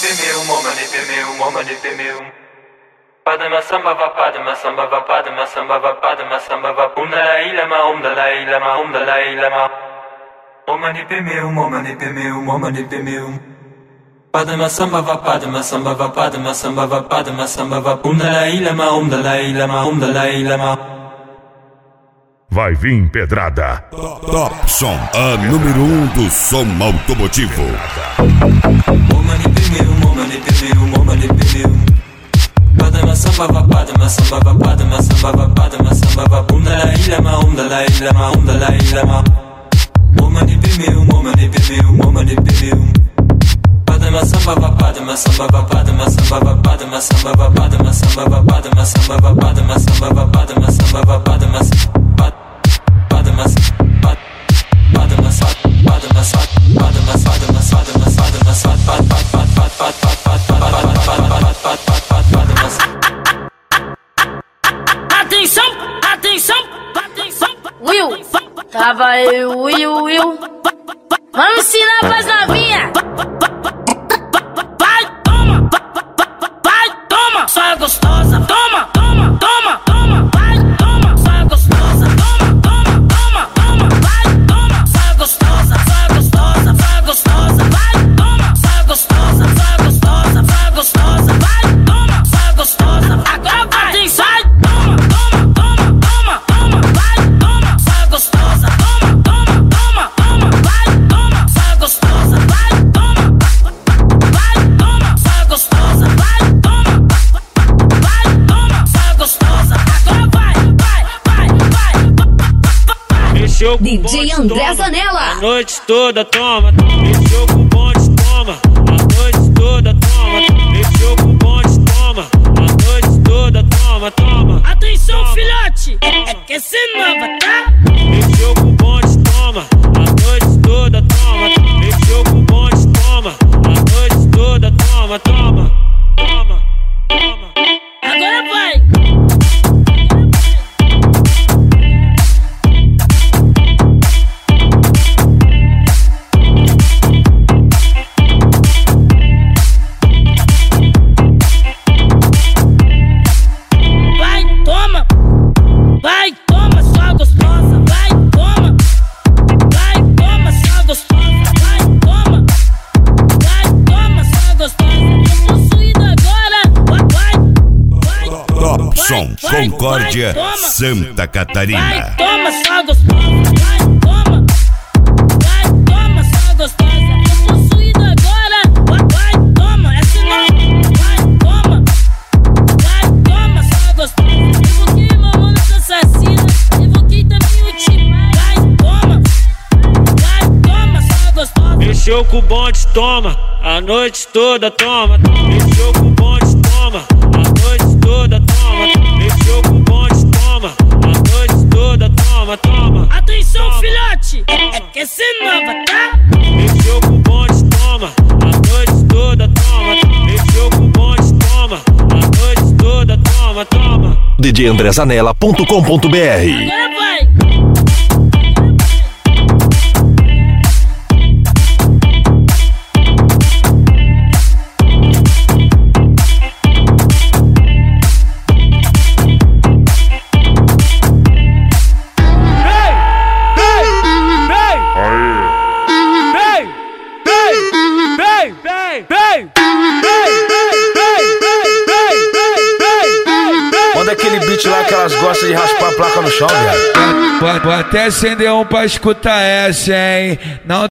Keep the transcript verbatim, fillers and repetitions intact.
meu, momani meu, momani meu. Padma samba va padma samba va padma samba va padma samba va punda la ilama onda la ilama onda la ilama. Momani meu, momani meu, momani meu. Padma samba va padma samba va padma samba va padma samba va punda la ilama onda la ilama onda la ilama. Vai vir pedrada. Top, top Som, a número um do som automotivo. Momani meu, momani meu, momani meu. Padma samba va padma samba va padma samba va padma samba va punda la ilama onda la ilama onda la ilama. Momani meu, momani meu, momani meu. Padma samba va padma samba va padma samba va padma samba va padma samba va padma samba va padma samba va padma samba va padma samba padma pad padma sad padma sad padma padma padma padma sad pad pad pad pad pad pad pad pad pad pad padma. Atenção, atenção, atenção. Will, tava eu, Will, Will. Vamos ensinar pras novinhas. Vai, toma, vai, toma, só é gostosa. Toma, toma, toma, toma, vai, toma, só é gostosa. Toma, toma, toma, toma, vai, toma, só é gostosa, só é gostosa, só é gostosa. Vai, toma, só é gostosa, só é gostosa, só é gostosa. Vai, toma, só é gostosa. Agora vai, tem sai, toma, toma, toma, toma, toma, vai, toma, só é gostosa. Toma, toma, toma, toma, vai, toma, só é gostosa. Vai, toma, vai, toma, só é gostosa. Vai, toma, vai, toma, só é gostosa. Agora vai, vai, vai, vai, vai. Mexeu com D J o bonde, André toma. Zanella. A noite toda toma. Mexeu com o bonde, toma. A noite toda toma. Mexeu com o bonde, toma. A noite toda toma, toma. Atenção, filhote, é que essa é nova, tá? Mexeu com o bonde, toma. A noite toda toma. Mexeu com o bonde, toma. A noite toda toma, toma. Toma, toma. Agora vai. Vai, toma. Vai, toma, só gostosa. Vai, toma. Vai, toma, só gostosa. Vai, toma. Vai, toma, só gostosa. Tô possuído agora. Vai, vai, vai. Top Som, vai, Concórdia, vai, toma. Santa Vai, Catarina. toma, só gostosa. Vai, toma. Vai, toma, só gostosa. Tô possuído agora. Vai, vai, toma. Essa não. Vai, toma. Vai, toma, só gostosa. Evoquei mamão nessa assassina. Evoquei também o Timar. Vai, toma. Vai, toma, só gostosa. Mexeu com o bonde, toma. A noite toda toma. Mexeu com o bonde, toma. A noite toda toma. Mexeu com o bonde, toma. A noite toda toma, toma. Atenção, filhote, é que essa é nova, tá? Mexeu com o bonde, toma. A noite toda toma. Mexeu com o bonde, toma. A noite toda toma, toma. D J andré zanella ponto com ponto b r. Agora vai. Manda aquele beat lá que elas gostam de raspar a placa no chão, velho. Vou até acender um pra escutar essa, hein? Não